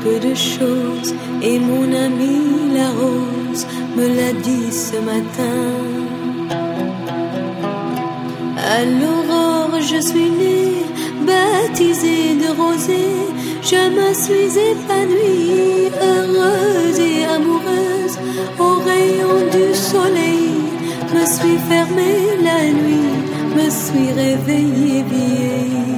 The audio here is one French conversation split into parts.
peu de choses et mon amie la rose me l'a dit ce matin. À l'aurore je suis née, baptisée de rosée, je me suis épanouie, heureuse et amoureuse, au rayon du soleil, me suis fermée la nuit, me suis réveillée vieille.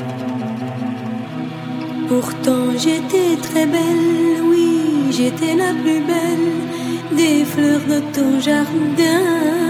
Pourtant j'étais très belle, oui, j'étais la plus belle des fleurs de ton jardin.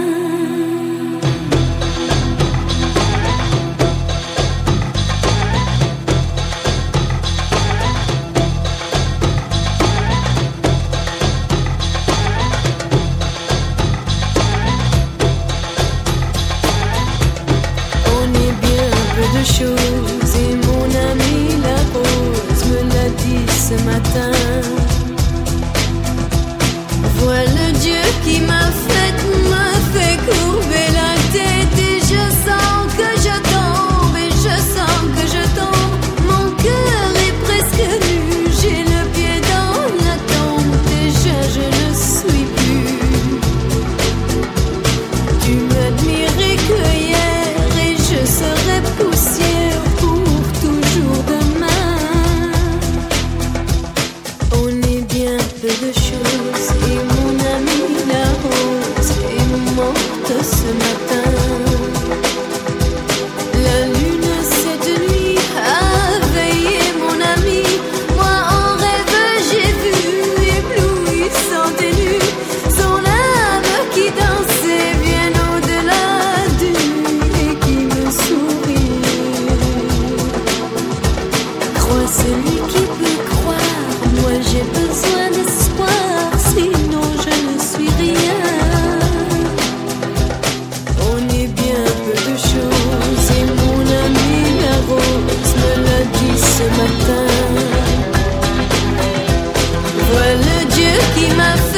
Chose et mon amie la rose me l'a dit ce matin. Voilà Dieu qui m'a fait courber la tête et je sens que je tombe et je sens que je tombe. Mon cœur est presque nu, j'ai le pied dans la tombe, déjà je ne suis plus. Tu m'admirais que hier et je serai poussière pour toujours demain. On est bien peu de choses et mon amie la rose est morte ce matin. La lune cette nuit a veillé mon ami. Moi en rêve j'ai vu éblouissant et nu son âme qui dansait bien au-delà de nuit et qui me sourit. Crois celui qui peut croire, moi j'ai besoin d'espoir, sinon je ne suis rien. On est bien peu de choses et mon amie la rose me l'a dit ce matin. Voilà Dieu qui m'a fait